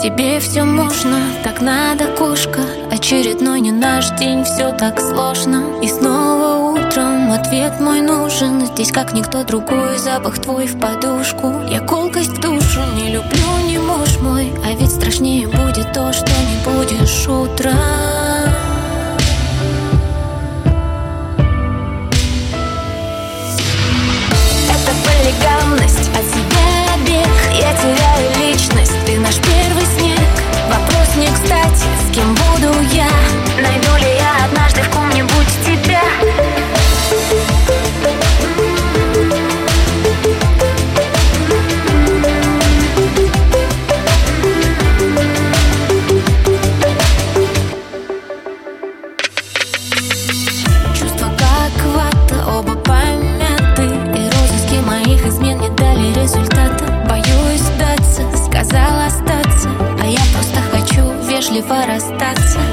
Тебе все можно, так надо, кошка. Очередной не наш день, все так сложно. И снова утром ответ мой нужен. Здесь как никто другой, запах твой в подушку. Я колкость в душу не люблю, не муж мой. А ведь страшнее будет то, что не будешь утром. Это полигамность, от себя бег. Я теряю личность, ты наш первый снег. Вопрос не кстати, с кем буду я? Найду ли я однажды в ком-нибудь тебя? Чувства как вата, оба помяты. И розыски моих измен не дали результата. Боюсь сдаться, сказал остаться, а я просто хочу вежливо расстаться.